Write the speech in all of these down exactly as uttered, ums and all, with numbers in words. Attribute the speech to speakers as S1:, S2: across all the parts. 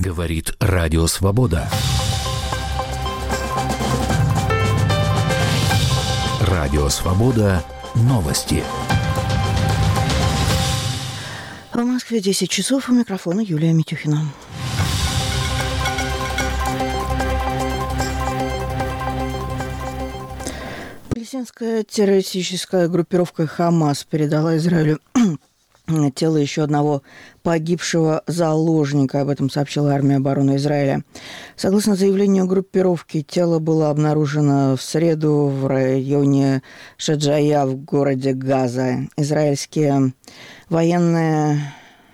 S1: Говорит Радио Свобода. Радио Свобода. Новости.
S2: В Москве десять часов. У микрофона Юлия Митюхина. Палестинская террористическая группировка «Хамас» передала Израилю тело еще одного погибшего заложника. Об этом сообщила армия обороны Израиля. Согласно заявлению группировки, тело было обнаружено в среду в районе Шаджая в городе Газа. Израильские военные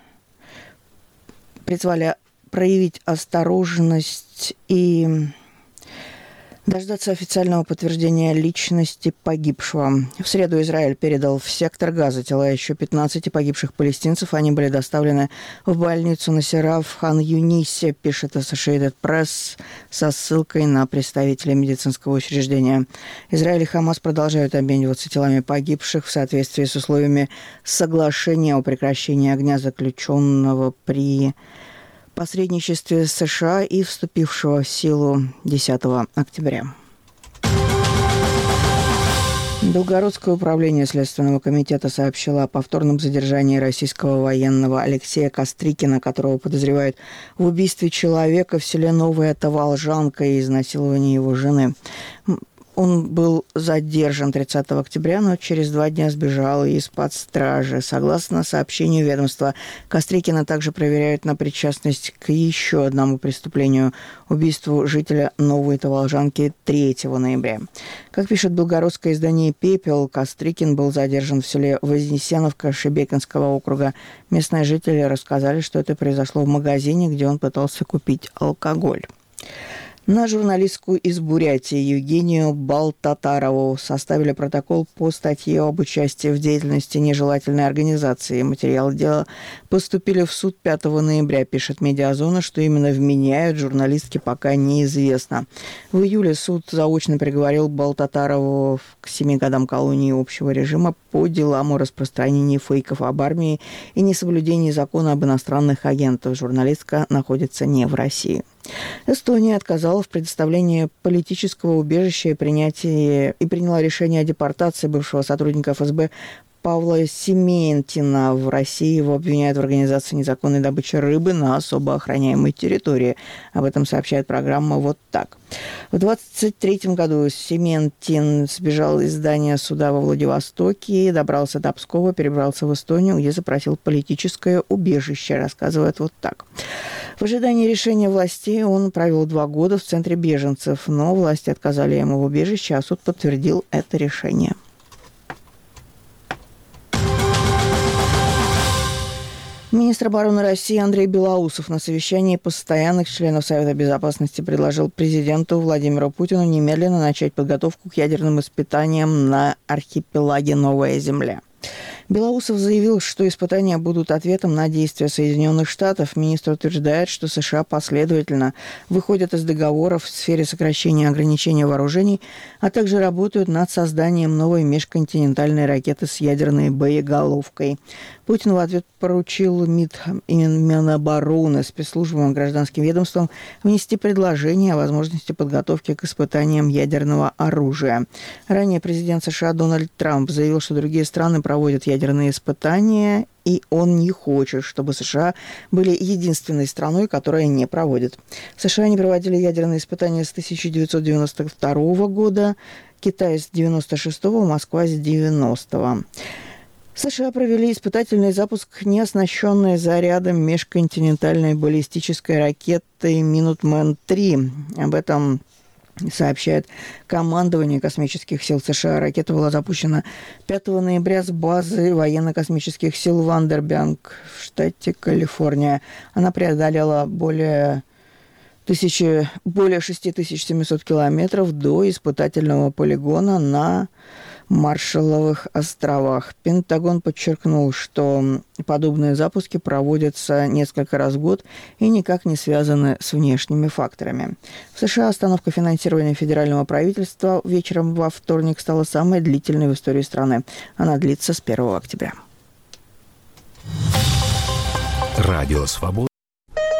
S2: призвали проявить осторожность и дождаться официального подтверждения личности погибшего. В среду Израиль передал в сектор Газа тела еще пятнадцати погибших палестинцев. Они были доставлены в больницу Насера в Хан-Юнисе, пишет Associated Press со ссылкой на представителя медицинского учреждения. Израиль и Хамас продолжают обмениваться телами погибших в соответствии с условиями соглашения о прекращении огня, заключенного при посредничестве США и вступившего в силу десятого октября. Белгородское управление Следственного комитета сообщило о повторном задержании российского военного Алексея Кострикина, которого подозревают в убийстве человека в селе Новая Таволжанка и изнасиловании его жены. Он был задержан тридцатого октября, но через два дня сбежал из-под стражи. Согласно сообщению ведомства, Кострикина также проверяют на причастность к еще одному преступлению – убийству жителя Новой Таволжанки третьего ноября. Как пишет белгородское издание «Пепел», Кострикин был задержан в селе Вознесеновка Шебекинского округа. Местные жители рассказали, что это произошло в магазине, где он пытался купить алкоголь. На журналистку из Бурятии Евгению Балтатарову составили протокол по статье об участии в деятельности нежелательной организации. Материалы дела поступили в суд пятого ноября, пишет «Медиазона». Что именно вменяют журналистке, пока неизвестно. В июле суд заочно приговорил Балтатарову к семи годам колонии общего режима по делам о распространении фейков об армии и несоблюдении закона об иностранных агентах. Журналистка находится не в России. Эстония отказала в предоставлении политического убежища и, принятии, и приняла решение о депортации бывшего сотрудника эф эс бэ Павла Сементина. В России его обвиняют в организации незаконной добычи рыбы на особо охраняемой территории. Об этом сообщает программа «Вот так». В двадцать третьем году Сементин сбежал из здания суда во Владивостоке, добрался до Пскова, перебрался в Эстонию, где запросил политическое убежище, рассказывает «Вот так». В ожидании решения властей он провел два года в центре беженцев, но власти отказали ему в убежище, а суд подтвердил это решение. Министр обороны России Андрей Белоусов на совещании постоянных членов Совета Безопасности предложил президенту Владимиру Путину немедленно начать подготовку к ядерным испытаниям на архипелаге Новая Земля. Белоусов заявил, что испытания будут ответом на действия Соединенных Штатов. Министр утверждает, что США последовательно выходят из договоров в сфере сокращения ограничений вооружений, а также работают над созданием новой межконтинентальной ракеты с ядерной боеголовкой. Путин в ответ поручил МИД и Минобороны, спецслужбам и гражданским ведомствам внести предложение о возможности подготовки к испытаниям ядерного оружия. Ранее президент США Дональд Трамп заявил, что другие страны проводят ядерные испытания, и он не хочет, чтобы США были единственной страной, которая не проводит. США не проводили ядерные испытания с тысяча девятьсот девяносто второго года, Китай с девяносто шестого, Москва с девяностого. США провели испытательный запуск неоснащенной зарядом межконтинентальной баллистической ракеты «Минутмен три». Об этом сообщает командование космических сил США. Ракета была запущена пятого ноября с базы военно-космических сил Вандербянк в штате Калифорния. Она преодолела более, тысячи, более шесть тысяч семьсот километров до испытательного полигона на Маршалловых островах. Пентагон подчеркнул, что подобные запуски проводятся несколько раз в год и никак не связаны с внешними факторами. В США остановка финансирования федерального правительства вечером во вторник стала самой длительной в истории страны. Она длится с первого октября.
S1: Радио Свобода.